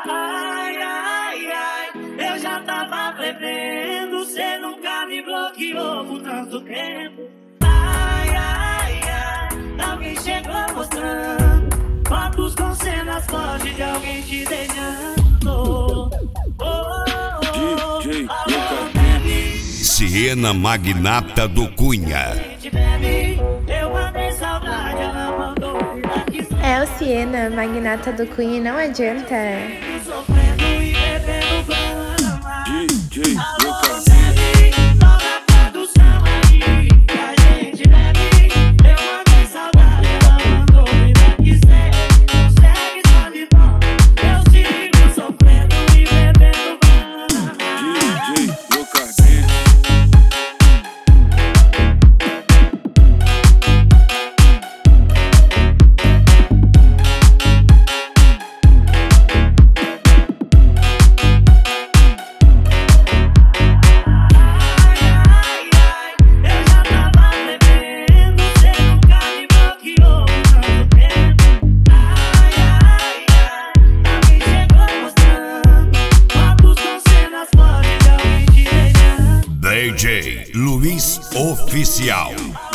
Ai, ai, ai, eu já tava prevendo, cê nunca me bloqueou por tanto tempo. Ai, ai, ai, alguém chegou mostrando fotos com cenas fortes de alguém te beijando. DJ Alô, baby, Siena Magnata do Cunha. eu mandei saudade, ela mandou vida que É o Siena, magnata do Cunha, e não adianta. sofrendo e bebendo fama. DJ Alô, baby, toda produção aí que a gente bebe. Eu mandei saudade, ela mandou vida que consegue só de bom. Eu sigo sofrendo e bebendo fama. DJ Lucardinho. Eu já tava bebendo, cê nunca me bloqueou por tanto tempo. Ai, ai, ai, alguém chegou mostrando fotos com cenas fortes de alguém te beijando. DJ Luiz Oficial.